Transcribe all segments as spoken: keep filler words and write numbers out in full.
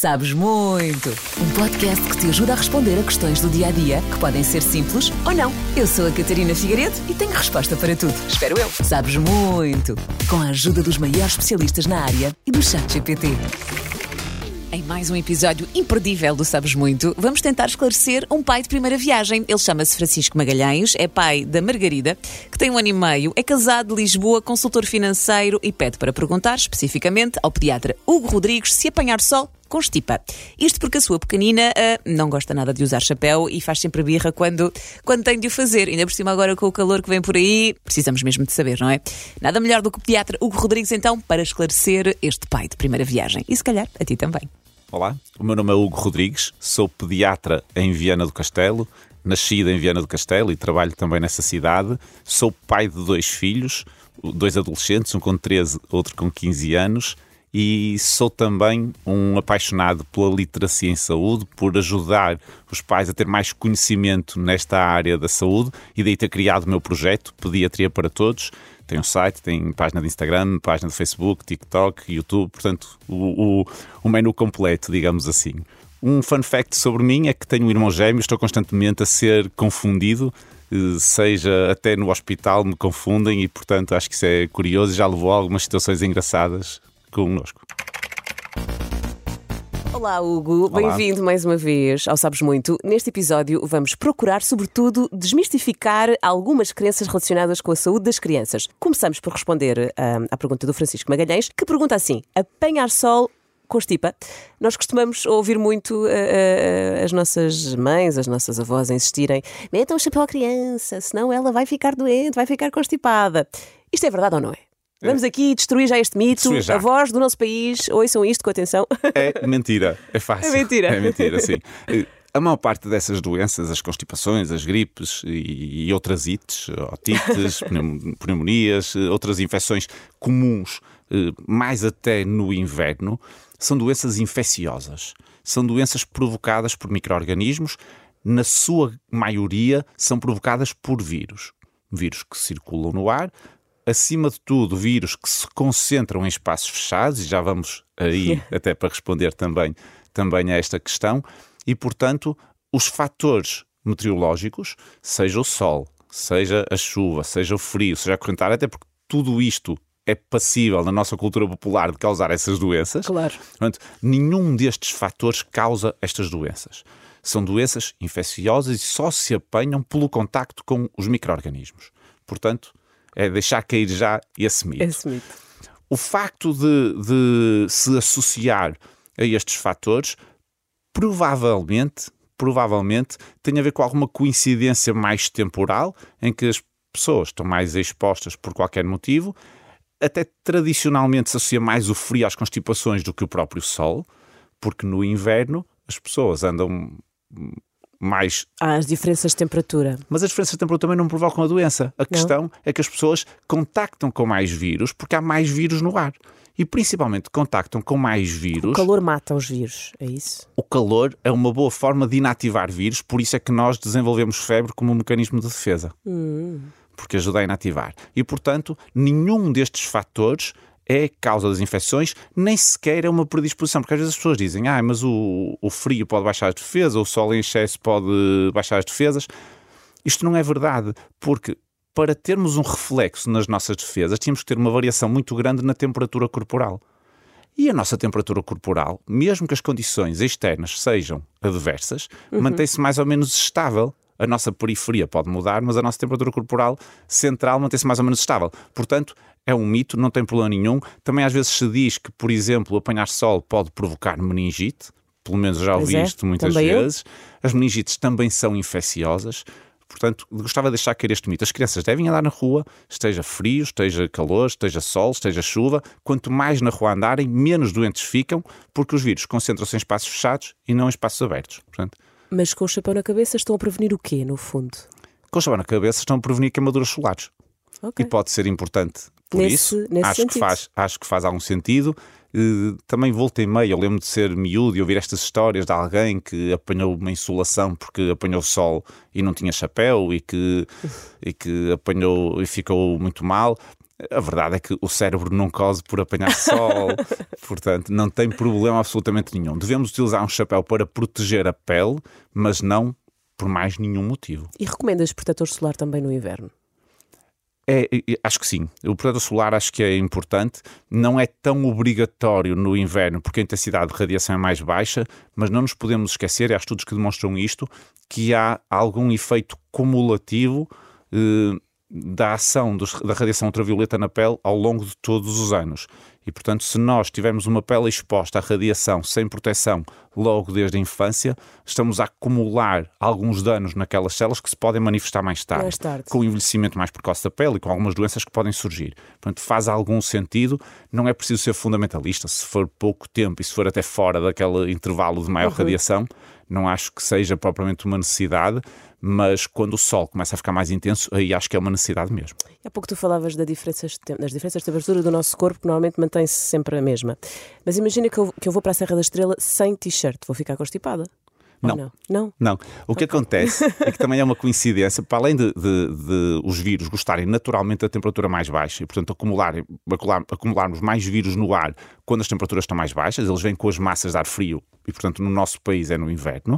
Sabes Muito, um podcast que te ajuda a responder a questões do dia-a-dia que podem ser simples ou não. Eu sou a Catarina Figueiredo e tenho resposta para tudo. Espero eu. Sabes Muito, com a ajuda dos maiores especialistas na área e do ChatGPT. Em mais um episódio imperdível do Sabes Muito, vamos tentar esclarecer um pai de primeira viagem. Ele chama-se Francisco Magalhães, é pai da Margarida, que tem um ano e meio, é casado de Lisboa, consultor financeiro e pede para perguntar especificamente ao pediatra Hugo Rodrigues se apanhar sol constipa. Isto porque a sua pequenina uh, não gosta nada de usar chapéu e faz sempre birra quando, quando tem de o fazer. Ainda por cima agora com o calor que vem por aí, precisamos mesmo de saber, não é? Nada melhor do que o pediatra Hugo Rodrigues então para esclarecer este pai de primeira viagem. E se calhar a ti também. Olá, o meu nome é Hugo Rodrigues, sou pediatra em Viana do Castelo, nascido em Viana do Castelo e trabalho também nessa cidade. Sou pai de dois filhos, dois adolescentes, um com treze, outro com quinze anos. E sou também um apaixonado pela literacia em saúde, por ajudar os pais a ter mais conhecimento nesta área da saúde e daí ter criado o meu projeto, Pediatria para Todos. Tem um site, tem página de Instagram, página de Facebook, TikTok, YouTube, portanto o, o, o menu completo, digamos assim. Um fun fact sobre mim é que tenho um irmão gêmeo, estou constantemente a ser confundido, seja até no hospital me confundem e portanto acho que isso é curioso e já levou a algumas situações engraçadas connosco. Olá Hugo, Olá. Bem-vindo mais uma vez ao Sabes Muito. Neste episódio vamos procurar, sobretudo, desmistificar algumas crenças relacionadas com a saúde das crianças. Começamos por responder uh, à pergunta do Francisco Magalhães, que pergunta assim: apanhar sol constipa? Nós costumamos ouvir muito uh, uh, as nossas mães, as nossas avós a insistirem: metam o chapéu à criança, senão ela vai ficar doente, vai ficar constipada. Isto é verdade ou não é? Vamos aqui destruir já este mito. A voz do nosso país, ouçam isto com atenção. É mentira, é fácil. É mentira. É mentira, sim. A maior parte dessas doenças, as constipações, as gripes e outras ites, otites, pneumonias, outras infecções comuns, mais até no inverno, são doenças infecciosas. São doenças provocadas por micro-organismos. Na sua maioria, são provocadas por vírus. Vírus que circulam no ar. Acima de tudo, vírus que se concentram em espaços fechados, e já vamos aí até para responder também, também a esta questão, e, portanto, os fatores meteorológicos, seja o sol, seja a chuva, seja o frio, seja a correntada, até porque tudo isto é passível na nossa cultura popular de causar essas doenças. Claro. Portanto, nenhum destes fatores causa estas doenças. São doenças infecciosas e só se apanham pelo contacto com os micro-organismos. Portanto, é deixar cair já esse mito. Esse mito. O facto de, de se associar a estes fatores provavelmente, provavelmente tem a ver com alguma coincidência mais temporal em que as pessoas estão mais expostas por qualquer motivo. Até tradicionalmente se associa mais o frio às constipações do que o próprio sol, porque no inverno as pessoas andam mais... Há as diferenças de temperatura. Mas as diferenças de temperatura também não provocam a doença. A não. questão é que as pessoas contactam com mais vírus porque há mais vírus no ar. E principalmente contactam com mais vírus... O calor mata os vírus, é isso? O calor é uma boa forma de inativar vírus, por isso é que nós desenvolvemos febre como um mecanismo de defesa. Hum. Porque ajuda a inativar. E, portanto, nenhum destes fatores é causa das infecções, nem sequer é uma predisposição, porque às vezes as pessoas dizem ah, mas o, o frio pode baixar as defesas, o sol em excesso pode baixar as defesas. Isto não é verdade, porque para termos um reflexo nas nossas defesas, tínhamos que ter uma variação muito grande na temperatura corporal. E a nossa temperatura corporal, mesmo que as condições externas sejam adversas, uhum. mantém-se mais ou menos estável. A nossa periferia pode mudar, mas a nossa temperatura corporal central mantém-se mais ou menos estável. Portanto, é um mito, não tem problema nenhum. Também às vezes se diz que, por exemplo, apanhar sol pode provocar meningite. Pelo menos já ouvi é, isto muitas vezes. Eu. As meningites também são infecciosas. Portanto, gostava de deixar cair este mito. As crianças devem andar na rua, esteja frio, esteja calor, esteja sol, esteja chuva. Quanto mais na rua andarem, menos doentes ficam, porque os vírus concentram-se em espaços fechados e não em espaços abertos. Portanto, mas com o chapéu na cabeça estão a prevenir o quê, no fundo? Com o chapéu na cabeça estão a prevenir queimaduras solares. Okay. E pode ser importante por nesse, isso. Nesse acho, que faz, acho que faz algum sentido. Uh, também volta e meia, eu lembro de ser miúdo e ouvir estas histórias de alguém que apanhou uma insolação porque apanhou sol e não tinha chapéu e que, e que apanhou e ficou muito mal. A verdade é que o cérebro não cose por apanhar sol, portanto não tem problema absolutamente nenhum. Devemos utilizar um chapéu para proteger a pele, mas não por mais nenhum motivo. E recomendas protetor solar também no inverno? É, acho que sim. O protetor solar acho que é importante. Não é tão obrigatório no inverno, porque a intensidade de radiação é mais baixa, mas não nos podemos esquecer, e há estudos que demonstram isto, que há algum efeito cumulativo eh, da ação dos, da radiação ultravioleta na pele ao longo de todos os anos. E, portanto, se nós tivermos uma pele exposta à radiação sem proteção logo desde a infância, estamos a acumular alguns danos naquelas células que se podem manifestar mais tarde, mais tarde. com o envelhecimento mais precoce da pele e com algumas doenças que podem surgir. Portanto, faz algum sentido. Não é preciso ser fundamentalista. Se for pouco tempo e se for até fora daquele intervalo de maior uhum. radiação, não acho que seja propriamente uma necessidade, mas quando o sol começa a ficar mais intenso, aí acho que é uma necessidade mesmo. Há pouco tu falavas das diferenças, das diferenças de temperatura do nosso corpo, que normalmente mantém-se sempre a mesma. Mas imagina que eu, que eu vou para a Serra da Estrela sem t-shirt, vou ficar constipada? Não. não. Não? Não. O que okay. acontece é que também é uma coincidência, para além de, de, de os vírus gostarem naturalmente da temperatura mais baixa e, portanto, acumular, acumular, acumularmos mais vírus no ar quando as temperaturas estão mais baixas, eles vêm com as massas de ar frio e, portanto, no nosso país é no inverno.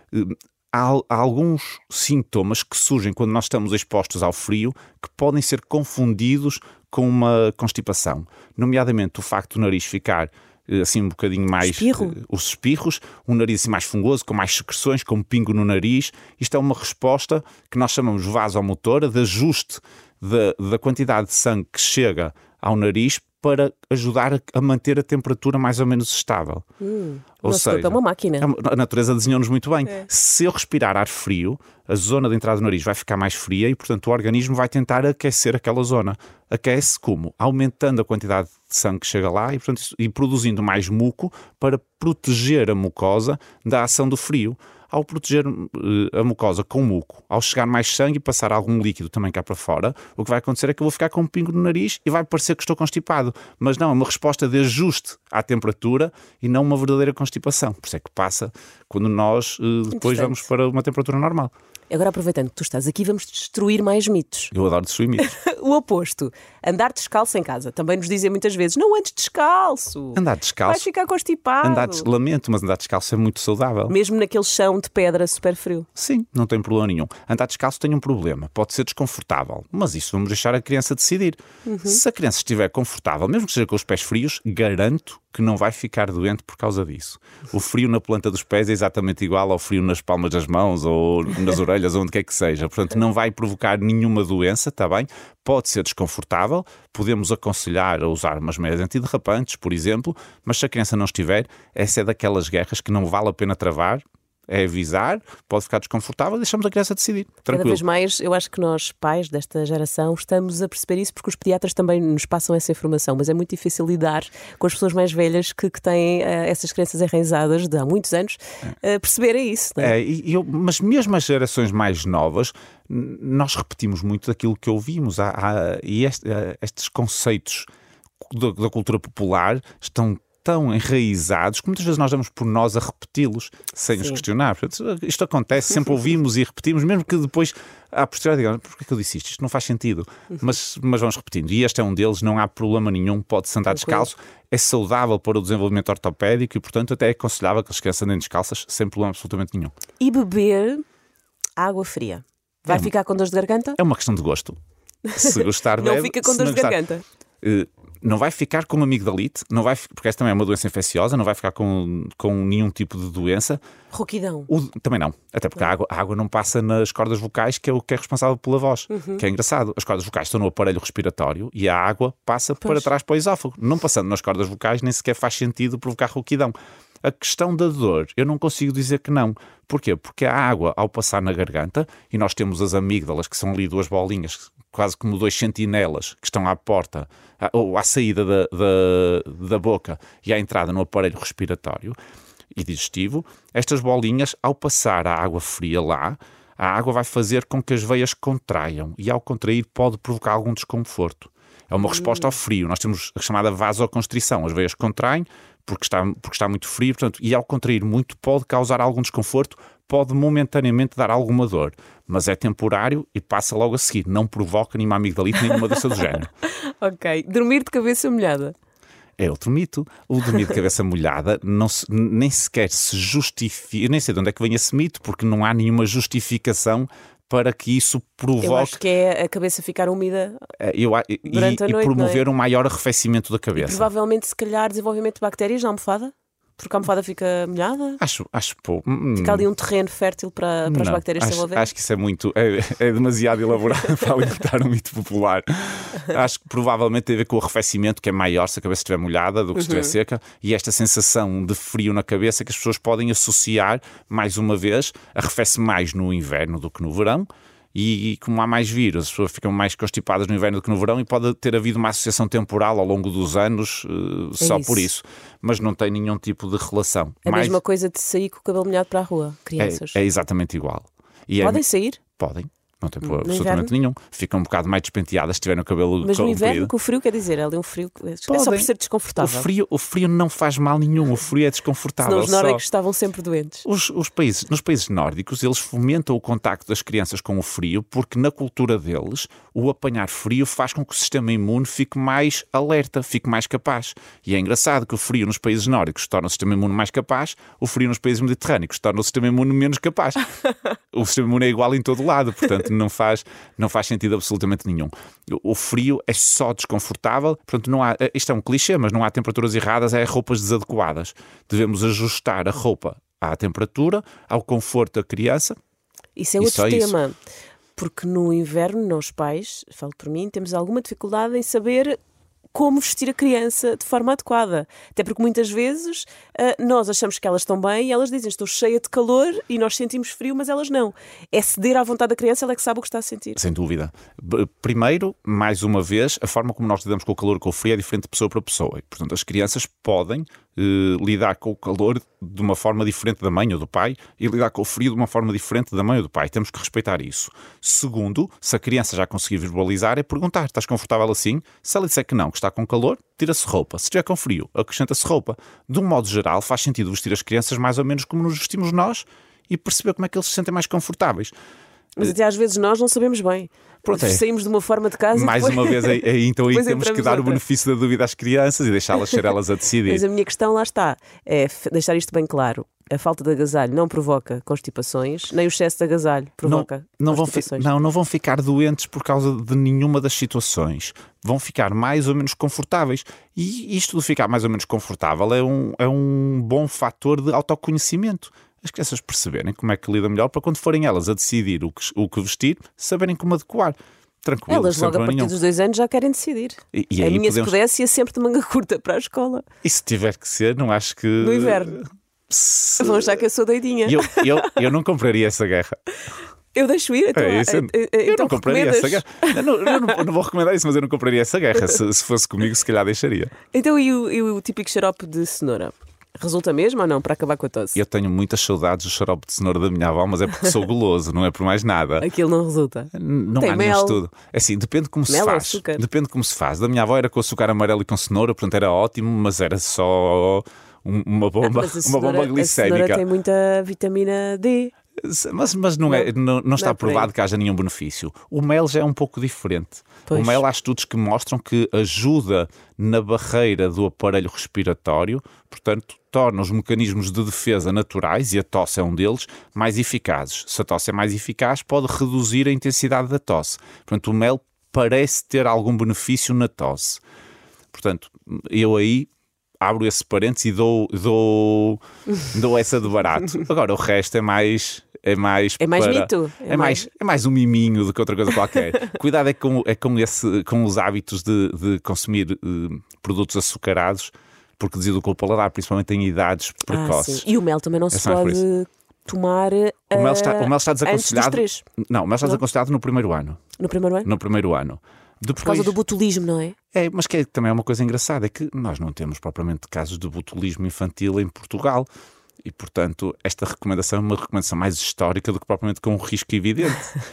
Há, há alguns sintomas que surgem quando nós estamos expostos ao frio que podem ser confundidos com uma constipação, nomeadamente o facto do nariz ficar assim um bocadinho mais... Espirro. Uh, os espirros, um nariz assim mais fungoso, com mais secreções, com um pingo no nariz. Isto é uma resposta que nós chamamos vasomotora, de ajuste da, da quantidade de sangue que chega ao nariz para ajudar a, a manter a temperatura mais ou menos estável. Hum, ou seja, é uma máquina. A natureza desenhou-nos muito bem. É. Se eu respirar ar frio, a zona de entrada do nariz vai ficar mais fria e, portanto, o organismo vai tentar aquecer aquela zona. Aquece como? Aumentando a quantidade de sangue que chega lá e, portanto, e produzindo mais muco para proteger a mucosa da ação do frio. Ao proteger uh, a mucosa com muco, ao chegar mais sangue e passar algum líquido também cá para fora, o que vai acontecer é que eu vou ficar com um pingo no nariz e vai parecer que estou constipado. Mas não, é uma resposta de ajuste à temperatura e não uma verdadeira constipação. Por isso é que passa quando nós uh, depois vamos para uma temperatura normal. Agora, aproveitando que tu estás aqui, vamos destruir mais mitos. Eu adoro destruir mitos. O oposto. Andar descalço em casa. Também nos dizem muitas vezes, não andes descalço. Andar descalço. Vais ficar constipado. Andar des... Lamento, mas andar descalço é muito saudável. Mesmo naquele chão de pedra super frio. Sim, não tem problema nenhum. Andar descalço tem um problema. Pode ser desconfortável. Mas isso vamos deixar a criança decidir. Uhum. Se a criança estiver confortável, mesmo que seja com os pés frios, garanto que não vai ficar doente por causa disso. O frio na planta dos pés é exatamente igual ao frio nas palmas das mãos ou nas orelhas, onde quer que seja. Portanto, não vai provocar nenhuma doença, está bem? Pode ser desconfortável, podemos aconselhar a usar umas meias antiderrapantes, por exemplo, mas se a criança não estiver, essa é daquelas guerras que não vale a pena travar. É avisar, pode ficar desconfortável e deixamos a criança decidir. Tranquilo. Cada vez mais, eu acho que nós, pais desta geração, estamos a perceber isso porque os pediatras também nos passam essa informação, mas é muito difícil lidar com as pessoas mais velhas que, que têm uh, essas crenças enraizadas de há muitos anos, a uh, perceberem isso. Não é? É, e eu, mas mesmo as gerações mais novas, nós repetimos muito daquilo que ouvimos. Há, há, e este, estes conceitos da, da cultura popular estão tão enraizados que muitas vezes nós damos por nós a repeti-los sem Sim. os questionar. Portanto, isto acontece, sempre ouvimos e repetimos, mesmo que depois à posteriori digamos, porquê que eu disse isto? Isto não faz sentido. Mas, mas vamos repetindo. E este é um deles, não há problema nenhum, pode-se andar descalço, é saudável para o desenvolvimento ortopédico e, portanto, até é aconselhável que as crianças andem descalças sem problema absolutamente nenhum. E beber água fria? Vai é, ficar com dores de garganta? É uma questão de gosto. Se gostar, não bebe. Fica com dores de gostar, garganta? Uh, não vai ficar com amigdalite, não vai, porque esta também é uma doença infecciosa, não vai ficar com, com nenhum tipo de doença. Rouquidão? O, também não, até porque a água, a água não passa nas cordas vocais, que é o que é responsável pela voz, uhum. que é engraçado. As cordas vocais estão no aparelho respiratório e a água passa pois. para trás para o esófago. Não passando nas cordas vocais, nem sequer faz sentido provocar rouquidão. A questão da dor, eu não consigo dizer que não. Porquê? Porque a água, ao passar na garganta, e nós temos as amígdalas, que são ali duas bolinhas, quase como dois sentinelas, que estão à porta, ou à saída da, da, da boca e à entrada no aparelho respiratório e digestivo, estas bolinhas, ao passar a água fria lá, a água vai fazer com que as veias contraiam, e ao contrair pode provocar algum desconforto. É uma resposta ao frio. Nós temos a chamada vasoconstrição. As veias contraem porque está, porque está muito frio, portanto, e ao contrair muito pode causar algum desconforto, pode momentaneamente dar alguma dor, mas é temporário e passa logo a seguir. Não provoca nenhuma amigdalite, nenhuma doença do género. Ok. Dormir de cabeça molhada. É outro mito. O dormir de cabeça molhada não se, nem sequer se justifica. Eu nem sei de onde é que vem esse mito, porque não há nenhuma justificação para que isso provoque. Eu acho que é a cabeça ficar úmida eu, e, durante a e noite, promover não é? um maior arrefecimento da cabeça. E provavelmente, se calhar, desenvolvimento de bactérias na almofada? Porque a almofada fica molhada? Acho, acho pô, Fica ali um terreno fértil para, para as não, bactérias se acho, envolverem? acho que isso é muito é, é demasiado elaborado para alimentar um mito popular. Acho que provavelmente tem a ver com o arrefecimento, que é maior se a cabeça estiver molhada do que se estiver Uhum. seca, e esta sensação de frio na cabeça que as pessoas podem associar, mais uma vez, arrefece mais no inverno do que no verão. E, e como há mais vírus, as pessoas ficam mais constipadas no inverno do que no verão, e pode ter havido uma associação temporal ao longo dos anos uh, É só isso. por isso. Mas não tem nenhum tipo de relação. A Mais- mesma coisa de sair com o cabelo molhado para a rua, crianças. é, é exatamente igual. E é- Podem sair, Podem. Não tem No absolutamente inverno? nenhum. Ficam um bocado mais despenteadas se tiverem o cabelo mas no comprido. inverno, com o frio, quer dizer, é ali um frio que é só Podem. por ser O desconfortável. frio, o frio não faz mal nenhum, o frio é desconfortável. Senão os só. nórdicos estavam sempre doentes. Os, os países, nos países nórdicos, eles fomentam o contacto das crianças com o frio, porque na cultura deles o apanhar frio faz com que o sistema imune fique mais alerta, fique mais capaz. E é engraçado que o frio nos países nórdicos torna o sistema imune mais capaz, o frio nos países mediterrâneos torna o sistema imune menos capaz. O sistema imune é igual em todo lado, portanto não faz, não faz sentido absolutamente nenhum. O, o frio é só desconfortável, portanto não há, isto é um clichê, mas não há temperaturas erradas, é roupas desadequadas. Devemos ajustar a roupa à temperatura, ao conforto da criança. Isso é E outro só isso. tema. Porque no inverno, nós pais, falo por mim, temos alguma dificuldade em saber como vestir a criança de forma adequada. Até porque muitas vezes uh, nós achamos que elas estão bem e elas dizem estou cheia de calor e nós sentimos frio, mas elas não. É ceder à vontade da criança, ela é que sabe o que está a sentir. Sem dúvida. B- Primeiro, mais uma vez, a forma como nós lidamos com o calor e com o frio é diferente de pessoa para pessoa. E, portanto, as crianças podem eh, lidar com o calor de uma forma diferente da mãe ou do pai e lidar com o frio de uma forma diferente da mãe ou do pai. Temos que respeitar isso. Segundo, se a criança já conseguir verbalizar, é perguntar: estás confortável assim? Se ela disser que não, que está com calor, tira-se roupa. Se estiver com frio, acrescenta-se roupa. De um modo geral, faz sentido vestir as crianças mais ou menos como nos vestimos nós e perceber como é que eles se sentem mais confortáveis. Mas até às vezes nós não sabemos bem. Pronto, é. Saímos de uma forma de casa Mais e depois... uma vez, aí, aí, então aí depois temos que entramos dar o noutra. benefício da dúvida às crianças e deixá-las ser elas a decidir. Mas a minha questão lá está, é f- deixar isto bem claro. A falta de agasalho não provoca constipações, nem o excesso de agasalho provoca não, não, vão fi- constipações. não, não vão ficar doentes por causa de nenhuma das situações. Vão ficar mais ou menos confortáveis. E isto de ficar mais ou menos confortável é um, é um bom fator de autoconhecimento. As crianças perceberem como é que lida melhor para quando forem elas a decidir o que, o que vestir, saberem como adequar. Tranquilo, Elas sem logo a problema partir nenhum. dos dois anos já querem decidir. E, e a aí minha, podemos... se pudesse, ia sempre de manga curta para a escola. E se tiver que ser, não acho que... No inverno. Se- Vão achar que eu sou doidinha. Eu, eu, eu não compraria essa guerra. Eu deixo ir, então, É isso, eu, eh, eh, eu então não compraria recomendas? essa guerra. Eu não, eu não- eu não vou recomendar isso, mas eu não compraria essa guerra. Se, se fosse comigo, se calhar deixaria. Então e o, e o típico xarope de cenoura? Resulta mesmo ou não para acabar com a tosse? Eu tenho muitas saudades do xarope de cenoura da minha avó, mas é porque sou goloso, não é por mais nada. Aquilo não resulta. Não Tem há nenhum mel. estudo. É assim, depende de como se Mel ou faz. açúcar? Depende de como se faz. Da minha avó era com açúcar amarelo e com cenoura, portanto era ótimo, mas era só um- uma bomba, Mas a uma cenoura, bomba a cenoura glicémica. tem muita vitamina D. Mas, mas não, é, não, não está não é por aí. provado que haja nenhum benefício. O mel já é um pouco diferente. Pois. O mel, há estudos que mostram que ajuda na barreira do aparelho respiratório, portanto, torna os mecanismos de defesa naturais, e a tosse é um deles, mais eficazes. Se a tosse é mais eficaz, pode reduzir a intensidade da tosse. Portanto, o mel parece ter algum benefício na tosse. Portanto, eu aí abro esse parênteses e dou, dou, dou essa de barato. Agora, o resto é mais... É mais, É mais para- mito. É, mais, é mais um miminho do que outra coisa qualquer. Cuidado é com, é com, esse, com os hábitos de, de consumir eh, produtos açucarados, porque deseducam o paladar, principalmente em idades Ah, precoces. sim. E o mel também não se só é por pode tomar O mel está, o mel está antes desaconselhado. dos três, Não, o mel está Não? desaconselhado no primeiro ano. no primeiro ano? No primeiro ano. Depois, Por causa do botulismo, não é? É, mas que é, também é uma coisa engraçada, é que nós não temos propriamente casos de botulismo infantil em Portugal. E, portanto, esta recomendação é uma recomendação mais histórica do que propriamente com um risco evidente.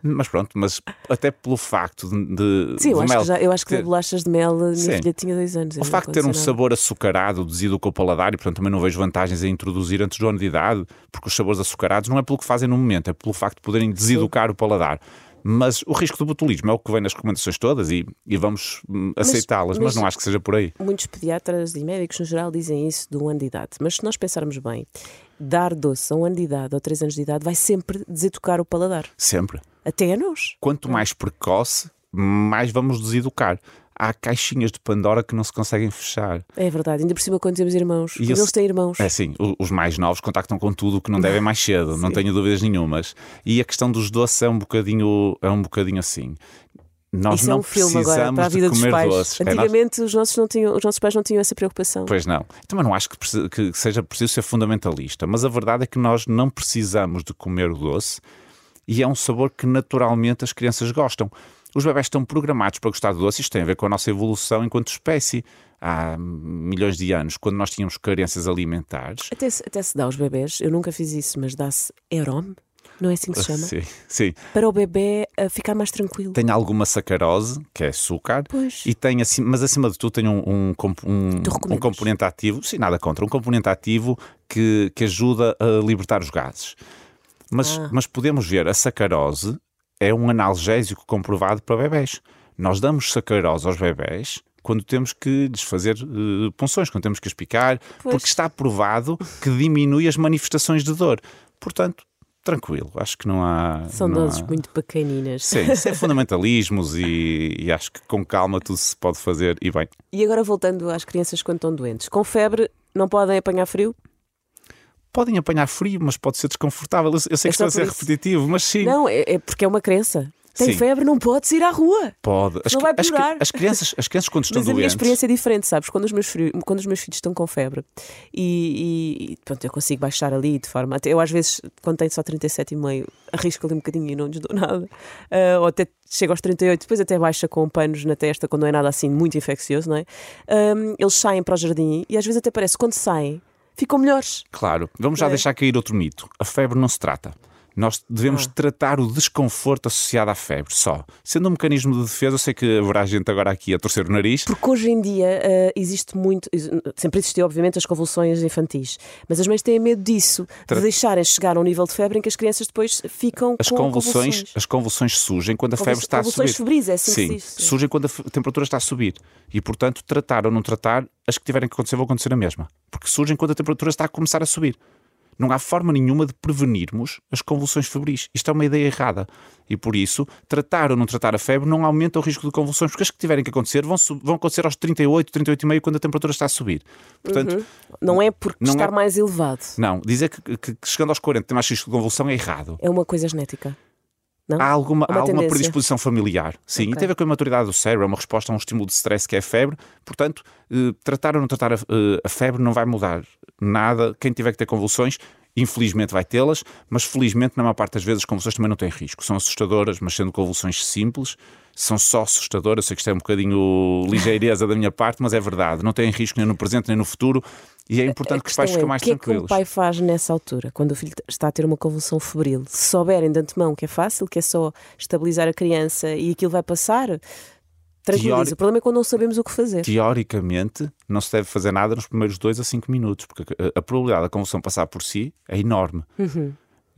Mas pronto, mas até pelo facto de. de Sim, eu de acho, mel que já, eu acho que ter... de bolachas de mel a minha Sim. filha tinha dois anos. O facto de ter um nada. sabor açucarado deseduca o paladar e, portanto, também não vejo vantagens em introduzir antes do ano de idade, porque os sabores açucarados não é pelo que fazem no momento, é pelo facto de poderem deseducar Sim. o paladar. Mas o risco do botulismo é o que vem nas recomendações todas e, e vamos aceitá-las, mas, mas, mas não acho que seja por aí. Muitos pediatras e médicos, no geral, dizem isso do ano de idade. Mas se nós pensarmos bem, dar doce a um ano de idade ou três anos de idade vai sempre deseducar o paladar. Sempre. Até a nós. Quanto mais precoce, mais vamos deseducar. Há caixinhas de Pandora que não se conseguem fechar. É verdade, ainda por cima quando temos irmãos. Quando eles têm irmãos. É sim, os mais novos contactam com tudo o que não devem mais cedo, não tenho dúvidas nenhumas. E a questão dos doces é um bocadinho, é um bocadinho assim. Nós Isso não é um filme precisamos agora para a vida de comer dos pais. doces. Antigamente é, nós... os, nossos não tinham, os nossos pais não tinham essa preocupação. Pois não. Também não acho que, que seja preciso ser fundamentalista, mas a verdade é que nós não precisamos de comer o doce e é um sabor que naturalmente as crianças gostam. Os bebés estão programados para gostar de doce. Isto tem a ver com a nossa evolução enquanto espécie. Há milhões de anos, quando nós tínhamos carências alimentares... Até se, até se dá aos bebés, eu nunca fiz isso, mas dá-se Airome, não é assim que se chama? Sim, sim. Para o bebê uh, ficar mais tranquilo. Tem alguma sacarose, que é açúcar, pois. E tem, assim, mas acima de tudo tem um, um, um, um componente ativo, sim, nada contra, um componente ativo que, que ajuda a libertar os gases. Mas, ah. mas podemos ver, a sacarose é um analgésico comprovado para bebés. Nós damos sacarose aos bebés quando temos que lhes fazer uh, punções, quando temos que as picar, pois. Porque está provado que diminui as manifestações de dor. Portanto, tranquilo, acho que não há... São não doses há... muito pequeninas. Sim, sem fundamentalismos e, e acho que com calma tudo se pode fazer e bem. E agora voltando às crianças quando estão doentes, com febre não podem apanhar frio? Podem apanhar frio, mas pode ser desconfortável. Eu, eu sei é que estou a ser repetitivo, mas sim. Não, é, é porque é uma crença. Tem sim. febre, não podes ir à rua. Pode. As, não vai piorar. As, as, crianças, as crianças quando estão mas doentes... Mas a minha experiência é diferente, sabes? Quando os meus, filhos, quando os meus filhos estão com febre e, e pronto, eu consigo baixar ali de forma... Até eu às vezes, quando tenho só trinta e sete vírgula cinco, arrisco ali um bocadinho e não lhes dou nada. Uh, ou até chego aos trinta e oito, depois até baixa com panos na testa, quando não é nada assim muito infeccioso, não é? Um, eles saem para o jardim e às vezes até parece, quando saem, ficam melhores. Claro. Vamos já é. deixar cair outro mito. A febre não se trata. Nós devemos ah. tratar o desconforto associado à febre só. Sendo um mecanismo de defesa, eu sei que haverá gente agora aqui a torcer o nariz. Porque hoje em dia uh, existe muito... Sempre existiu, obviamente, as convulsões infantis. Mas as mães têm medo disso, Tra... de deixarem chegar a um nível de febre em que as crianças depois ficam as com convulsões. convulsões. As convulsões surgem quando a Convul... febre está a subir. Convulsões febris, é assim Sim, que se diz. Sim, surgem quando a temperatura está a subir. E, portanto, tratar ou não tratar, as que tiverem que acontecer vão acontecer a mesma. Porque surgem quando a temperatura está a começar a subir. Não há forma nenhuma de prevenirmos as convulsões febris. Isto é uma ideia errada. E por isso, tratar ou não tratar a febre não aumenta o risco de convulsões, porque as que tiverem que acontecer vão, vão acontecer aos trinta e oito, trinta e oito vírgula cinco quando a temperatura está a subir. Portanto, uhum. Não é porque não estar é... mais elevado. Não, dizer que, que, que chegando aos quarenta tem mais risco de convulsão é errado. É uma coisa genética. Não? Há alguma, uma há alguma predisposição familiar, sim, okay. E tem a ver com a maturidade do cérebro, é uma resposta a um estímulo de stress que é a febre. Portanto, eh, tratar ou não tratar a, eh, a febre não vai mudar nada. Quem tiver que ter convulsões, infelizmente vai tê-las, mas felizmente na maior parte das vezes as convulsões também não têm risco. São assustadoras, mas sendo convulsões simples, são só assustadoras. Eu sei que isto é um bocadinho ligeireza da minha parte, mas é verdade. Não têm risco nem no presente nem no futuro. E é importante que os pais fiquem mais tranquilos. O que é que o pai faz nessa altura, quando o filho está a ter uma convulsão febril? Se souberem de antemão que é fácil, que é só estabilizar a criança e aquilo vai passar, tranquiliza. Teori... O problema é quando não sabemos o que fazer. Teoricamente, não se deve fazer nada nos primeiros dois a cinco minutos, porque a probabilidade da convulsão passar por si é enorme. Uhum.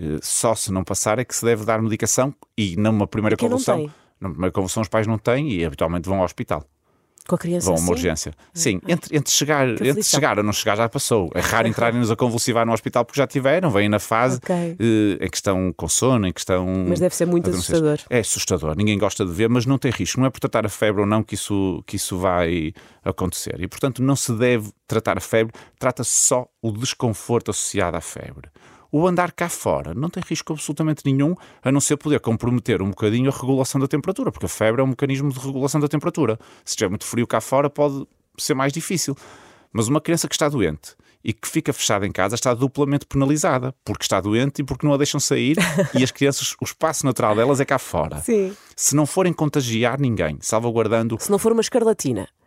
Só se não passar é que se deve dar medicação e numa primeira e convulsão... Na primeira convulsão os pais não têm e habitualmente vão ao hospital. Com a criança vão a assim? uma urgência. Sim, entre, entre, chegar, entre chegar ou não chegar já passou. É raro entrarem-nos a convulsivar no hospital porque já tiveram, vêm na fase okay. uh, em que estão com sono, em que estão... Mas deve ser muito assustador. É assustador, ninguém gosta de ver, mas não tem risco. Não é por tratar a febre ou não que isso, que isso vai acontecer. E, portanto, não se deve tratar a febre, trata-se só o desconforto associado à febre. O andar cá fora não tem risco absolutamente nenhum, a não ser poder comprometer um bocadinho a regulação da temperatura, porque a febre é um mecanismo de regulação da temperatura. Se estiver muito frio cá fora pode ser mais difícil. Mas uma criança que está doente e que fica fechada em casa está duplamente penalizada, porque está doente e porque não a deixam sair e as crianças, o espaço natural delas é cá fora. Sim. Se não forem contagiar ninguém, salvaguardando... Se não for uma escarlatina.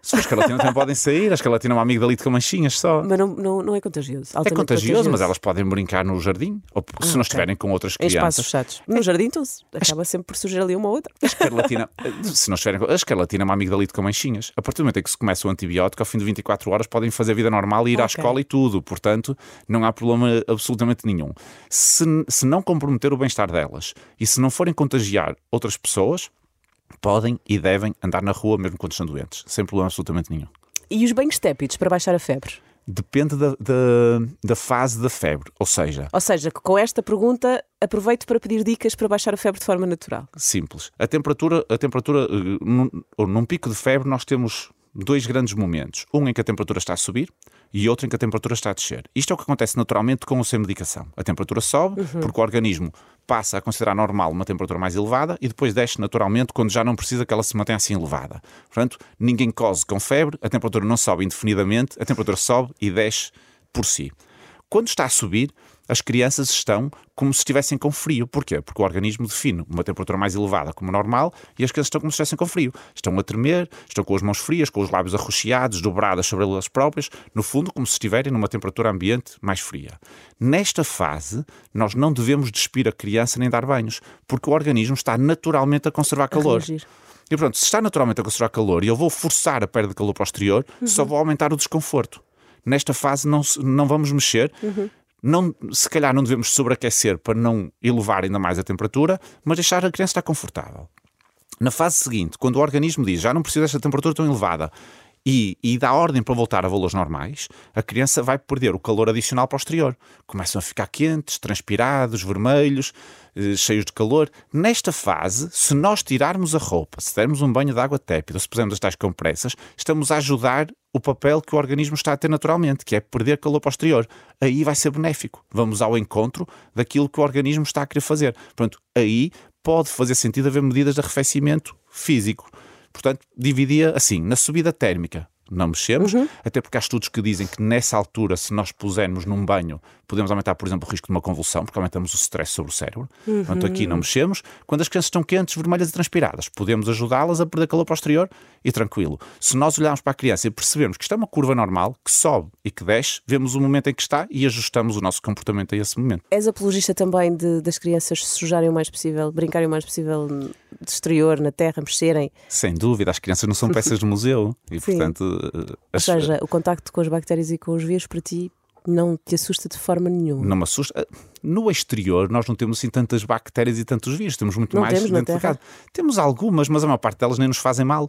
Se for escarlatina também podem sair. A escarlatina é uma amigdalite com manchinhas só. Mas não, não, não é contagioso. É contagioso, contagioso, mas elas podem brincar no jardim. Ou se ah, não okay. estiverem com outras em crianças. espaços fechados. No jardim, então, acaba sempre por surgir ali uma ou outra. A escarlatina, se não estiverem com... A escarlatina é uma amigdalite com manchinhas. A partir do momento em que se começa o antibiótico, ao fim de vinte e quatro horas podem fazer a vida normal e ir okay. à escola e tudo. Portanto, não há problema absolutamente nenhum. Se, se não comprometer o bem-estar delas e se não forem contagiar outras pessoas, podem e devem andar na rua mesmo quando estão doentes. Sem problema absolutamente nenhum. E os banhos tépidos para baixar a febre? Depende da, da, da fase da febre, ou seja... Ou seja, com esta pergunta aproveito para pedir dicas para baixar a febre de forma natural. Simples. A temperatura, a temperatura num, num pico de febre nós temos dois grandes momentos. Um em que a temperatura está a subir e outro em que a temperatura está a descer. Isto é o que acontece naturalmente com ou sem medicação. A temperatura sobe uhum. porque o organismo passa a considerar normal uma temperatura mais elevada e depois desce naturalmente quando já não precisa que ela se mantenha assim elevada. Portanto, ninguém cose com febre, a temperatura não sobe indefinidamente, a temperatura sobe e desce por si. Quando está a subir, as crianças estão como se estivessem com frio. Porquê? Porque o organismo define uma temperatura mais elevada como normal e as crianças estão como se estivessem com frio. Estão a tremer, estão com as mãos frias, com os lábios arroxeados, dobradas sobre elas próprias, no fundo como se estiverem numa temperatura ambiente mais fria. Nesta fase, nós não devemos despir a criança nem dar banhos, porque o organismo está naturalmente a conservar calor. A e pronto, se está naturalmente a conservar calor e eu vou forçar a perda de calor posterior, uhum. só vou aumentar o desconforto. Nesta fase não, não vamos mexer, uhum. não, se calhar não devemos sobreaquecer para não elevar ainda mais a temperatura, mas deixar a criança estar confortável. Na fase seguinte, quando o organismo diz já não precisa desta temperatura tão elevada e, e dá ordem para voltar a valores normais, a criança vai perder o calor adicional posterior. Começam a ficar quentes, transpirados, vermelhos, eh, cheios de calor. Nesta fase, se nós tirarmos a roupa, se dermos um banho de água tépida, se pusermos as tais compressas, estamos a ajudar o papel que o organismo está a ter naturalmente, que é perder calor posterior. Aí vai ser benéfico. Vamos ao encontro daquilo que o organismo está a querer fazer. Portanto, aí pode fazer sentido haver medidas de arrefecimento físico. Portanto, dividia assim, na subida térmica, não mexemos, uhum. até porque há estudos que dizem que nessa altura, se nós pusermos num banho, podemos aumentar, por exemplo, o risco de uma convulsão, porque aumentamos o stress sobre o cérebro. Uhum. Portanto, aqui não mexemos. Quando as crianças estão quentes, vermelhas e transpiradas, podemos ajudá-las a perder calor posterior e tranquilo. Se nós olharmos para a criança e percebermos que isto é uma curva normal, que sobe e que desce, vemos o momento em que está e ajustamos o nosso comportamento a esse momento. És apologista também de, das crianças se sujarem o mais possível, brincarem o mais possível de exterior, na terra, mexerem? Sem dúvida, as crianças não são peças de museu e, Sim. portanto... As... Ou seja, o contacto com as bactérias e com os vírus para ti não te assusta de forma nenhuma? Não me assusta. No exterior nós não temos assim tantas bactérias e tantos vírus, temos muito não mais temos dentro de casa. Temos algumas, mas a maior parte delas nem nos fazem mal.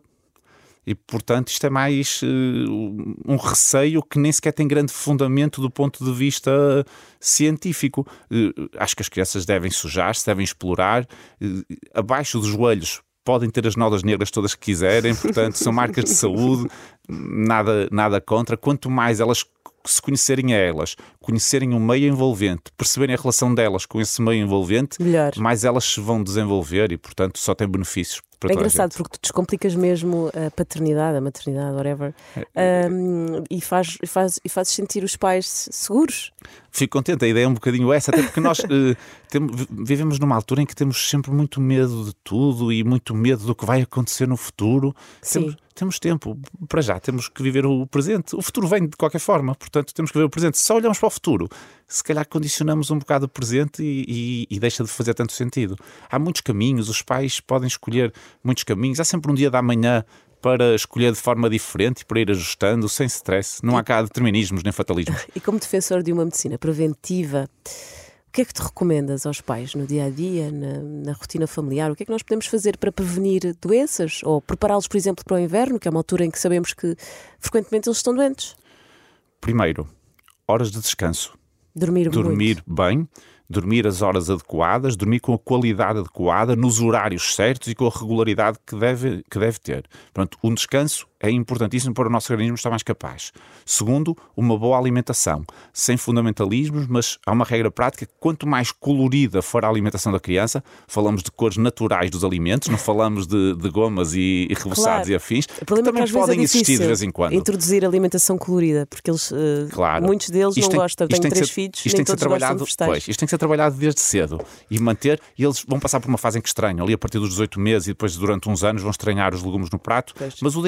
E, portanto, isto é mais uh, um receio que nem sequer tem grande fundamento do ponto de vista científico. Uh, acho que as crianças devem sujar-se, devem explorar. Uh, abaixo dos joelhos podem ter as nódoas negras todas que quiserem, portanto, são marcas de saúde, nada, nada contra. Quanto mais elas se conhecerem a elas, conhecerem o meio envolvente, perceberem a relação delas com esse meio envolvente, melhor. Mais elas se vão desenvolver e, portanto, só tem benefícios. É engraçado porque tu descomplicas mesmo a paternidade, a maternidade, whatever, é, um, e, faz, e, faz, e fazes sentir os pais seguros. Fico contente, a ideia é um bocadinho essa, até porque nós uh, temos, vivemos numa altura em que temos sempre muito medo de tudo e muito medo do que vai acontecer no futuro. Sim. Temos, temos tempo, para já, temos que viver o presente. O futuro vem de qualquer forma, portanto temos que viver o presente. Se só olhamos para o futuro, se calhar condicionamos um bocado o presente e, e, e deixa de fazer tanto sentido. Há muitos caminhos, os pais podem escolher muitos caminhos, há sempre um dia da manhã para escolher de forma diferente e para ir ajustando, sem stress. Não há cá determinismos nem fatalismos. E como defensor de uma medicina preventiva, o que é que te recomendas aos pais no dia-a-dia, na, na rotina familiar? O que é que nós podemos fazer para prevenir doenças? Ou prepará-los, por exemplo, para o inverno, que é uma altura em que sabemos que frequentemente eles estão doentes? Primeiro, horas de descanso. Dormir, dormir muito. bem, dormir as horas adequadas, dormir com a qualidade adequada, nos horários certos e com a regularidade que deve, que deve ter. Portanto, um descanso é importantíssimo para o nosso organismo estar mais capaz. Segundo, uma boa alimentação, sem fundamentalismos, mas há uma regra prática: quanto mais colorida for a alimentação da criança, falamos de cores naturais dos alimentos, não falamos de, de gomas e, e reboçados claro. E afins, que também que podem é existir de vez em quando. Introduzir alimentação colorida, porque eles, uh, claro. muitos deles isto não tem, gostam. Tenho três ser, filhos, isto nem tem que ser todos trabalhado, gostam de vegetais. Pois, isto tem que ser trabalhado desde cedo e manter, e eles vão passar por uma fase em que estranham, ali a partir dos dezoito meses e depois durante uns anos vão estranhar os legumes no prato, pois. Mas o deixar estar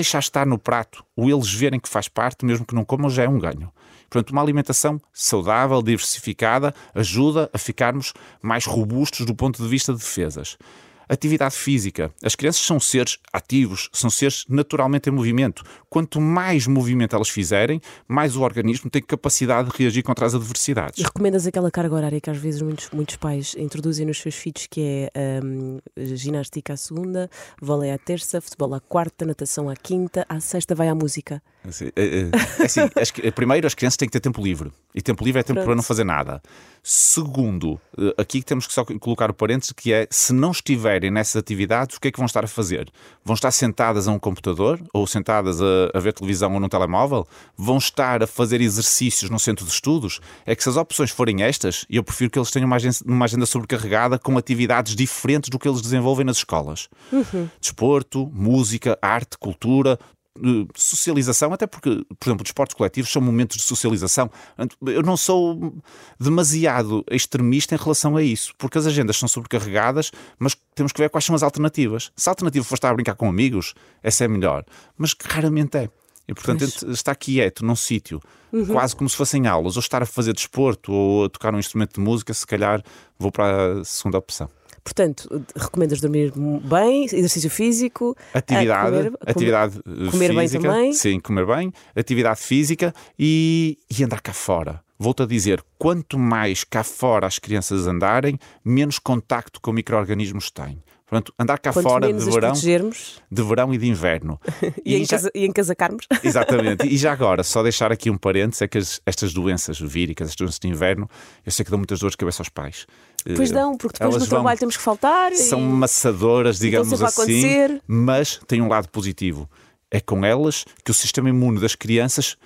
estar no prato, ou eles verem que faz parte, mesmo que não comam, já é um ganho. Portanto, uma alimentação saudável, diversificada, ajuda a ficarmos mais robustos do ponto de vista de defesas. Atividade física. As crianças são seres ativos, são seres naturalmente em movimento. Quanto mais movimento elas fizerem, mais o organismo tem capacidade de reagir contra as adversidades. E recomendas aquela carga horária que às vezes muitos, muitos pais introduzem nos seus filhos, que é um, ginástica à segunda, vôlei à terça, futebol à quarta, natação à quinta, à sexta vai à música. Assim, é, é, assim, as, primeiro, as crianças têm que ter tempo livre. E tempo livre é tempo Pronto. Para não fazer nada. Segundo, aqui temos que só colocar o parênteses, que é, se não estiverem nessas atividades, o que é que vão estar a fazer? Vão estar sentadas a um computador, ou sentadas a, a ver televisão ou num telemóvel? Vão estar a fazer exercícios no centro de estudos? É que se as opções forem estas, eu prefiro que eles tenham uma agenda, uma agenda sobrecarregada com atividades diferentes do que eles desenvolvem nas escolas. Uhum. Desporto, música, arte, cultura, socialização, até porque, por exemplo, desportos coletivos são momentos de socialização. Eu não sou demasiado extremista em relação a isso, porque as agendas são sobrecarregadas, mas temos que ver quais são as alternativas. Se a alternativa for estar a brincar com amigos, essa é melhor, mas raramente é. E, portanto, mas... estar quieto num sítio, uhum. quase como se fossem aulas, ou estar a fazer desporto, ou a tocar um instrumento de música, se calhar vou para a segunda opção. Portanto, recomendas dormir bem, exercício físico, atividade, comer, atividade comer, comer física, bem também. Sim, comer bem, atividade física e, e andar cá fora. Volto a dizer, quanto mais cá fora as crianças andarem, menos contacto com micro-organismos têm. Portanto, andar cá Quanto fora de verão, de verão e de inverno. e, e, já... e encasacarmos. Exatamente. E já agora, só deixar aqui um parênteses, é que as, estas doenças víricas, as doenças de inverno, eu sei que dão muitas dores de cabeça aos pais. Pois dão, porque depois Elas no trabalho vão, temos que faltar. São e... maçadoras, digamos assim, mas tem um lado positivo. É com elas que o sistema imune das crianças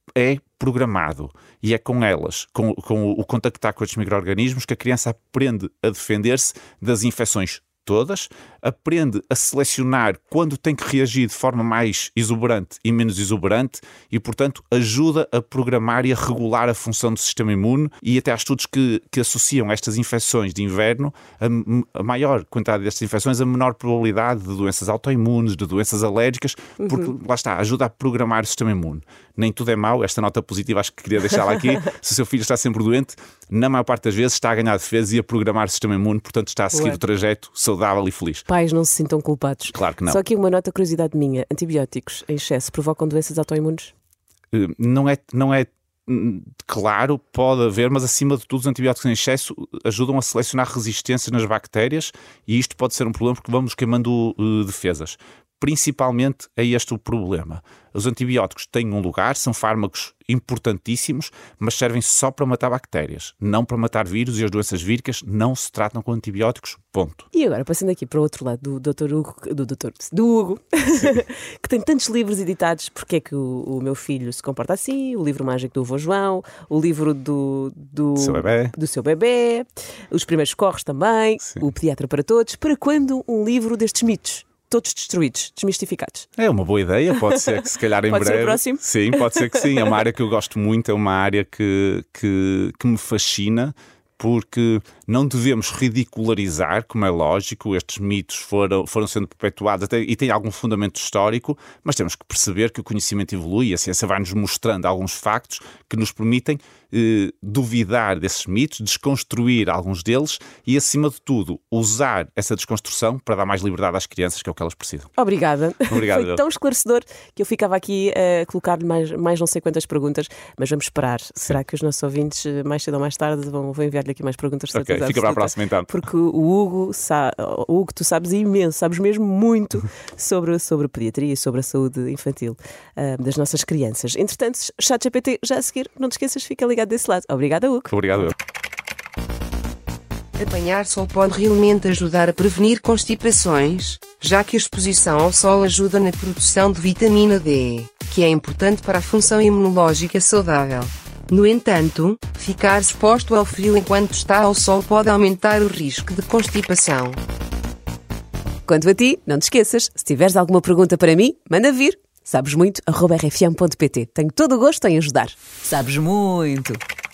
é programado. E é com elas, com, com o contactar com estes micro-organismos, que a criança aprende a defender-se das infecções todas, aprende a selecionar quando tem que reagir de forma mais exuberante e menos exuberante e, portanto, ajuda a programar e a regular a função do sistema imune. E até há estudos que, que associam estas infecções de inverno, a, a maior quantidade destas infecções, a menor probabilidade de doenças autoimunes, de doenças alérgicas, porque, uhum. lá está, ajuda a programar o sistema imune. Nem tudo é mau, esta nota positiva acho que queria deixá-la aqui. Se o seu filho está sempre doente, na maior parte das vezes está a ganhar defesa e a programar o sistema imune, portanto está a seguir Ué. o trajeto saudável e feliz. Pais não se sintam culpados. Claro que não. Só aqui uma nota, curiosidade minha: antibióticos em excesso provocam doenças autoimunes? Não é, não é claro, pode haver, mas acima de tudo os antibióticos em excesso ajudam a selecionar resistências nas bactérias e isto pode ser um problema porque vamos queimando uh, defesas. Principalmente é este o problema. Os antibióticos têm um lugar, são fármacos importantíssimos, mas servem só para matar bactérias, não para matar vírus, e as doenças víricas não se tratam com antibióticos, ponto. E agora, passando aqui para o outro lado do doutor Hugo, do, doutor, do Hugo, que tem tantos livros editados, porque é que o, o meu filho se comporta assim, o livro mágico do avô João, o livro do, do, seu, bebê. do seu bebê, os primeiros corres também, Sim. o Pediatra para Todos, para quando um livro destes mitos? Todos destruídos, desmistificados. É uma boa ideia, pode ser que se calhar em pode breve. Ser o próximo? Sim, pode ser que sim. É uma área que eu gosto muito, é uma área que, que, que me fascina, porque não devemos ridicularizar, como é lógico, estes mitos foram, foram sendo perpetuados até, e têm algum fundamento histórico, mas temos que perceber que o conhecimento evolui, a ciência vai-nos mostrando alguns factos que nos permitem eh, duvidar desses mitos, desconstruir alguns deles e, acima de tudo, usar essa desconstrução para dar mais liberdade às crianças, que é o que elas precisam. Obrigada. Obrigado. Foi tão esclarecedor que eu ficava aqui a colocar-lhe mais, mais não sei quantas perguntas, mas vamos esperar. Sim. Será que os nossos ouvintes, mais cedo ou mais tarde, vão, vão enviar-lhe aqui mais perguntas? Ok, fica para a próxima então. Porque o Hugo, sabe, o Hugo, tu sabes imenso, sabes mesmo muito sobre, sobre pediatria e sobre a saúde infantil uh, das nossas crianças. Entretanto, ChatGPT já a seguir, não te esqueças, fica ligado desse lado. Obrigada, Hugo. Obrigado. Apanhar sol pode realmente ajudar a prevenir constipações, já que a exposição ao sol ajuda na produção de vitamina D, que é importante para a função imunológica saudável. No entanto, ficar exposto ao frio enquanto está ao sol pode aumentar o risco de constipação. Quanto a ti, não te esqueças, se tiveres alguma pergunta para mim, manda vir. Sabes muito, arroba r f m ponto p t. Tenho todo o gosto em ajudar. Sabes muito.